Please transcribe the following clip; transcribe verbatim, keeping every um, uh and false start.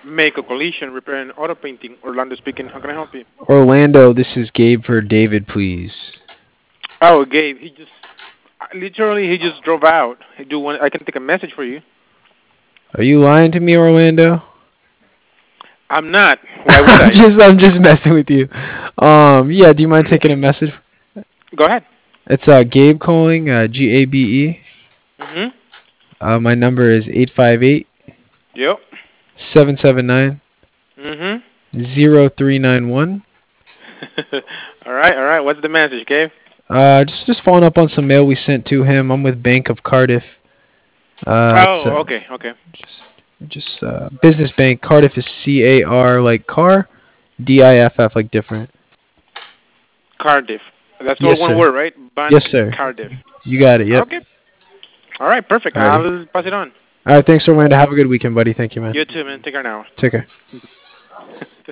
Make a collision, repair and auto painting. Orlando speaking. How can I help you? Orlando, this is Gabe for David, please. Oh, Gabe. He just literally he just drove out. I do want. I can take a message for you. Are you lying to me, Orlando? I'm not. Why would I'm I? just I'm just messing with you. Um, yeah, do you mind taking a message? Go ahead. It's uh Gabe calling, uh G A B E. Mhm. Uh my number is eight five eight, Yep. seven seven nine, Mhm. zero three nine one. all right. All right. What's the message, Gabe? Uh just just following up on some mail we sent to him. I'm with Bank of Cardiff. Uh it's Oh, uh, okay. Okay. just just uh business bank. Cardiff is C A R like car, D I F F like different. Cardiff. That's all Yes, one sir. word, right? Yes, Bank sir. Cardiff. You got it. Yep. Okay. All right. Perfect. Alrighty. I'll pass it on. All right. Thanks, Orlando. Have a good weekend, buddy. Thank you, man. You too, man. Take care now. Take care.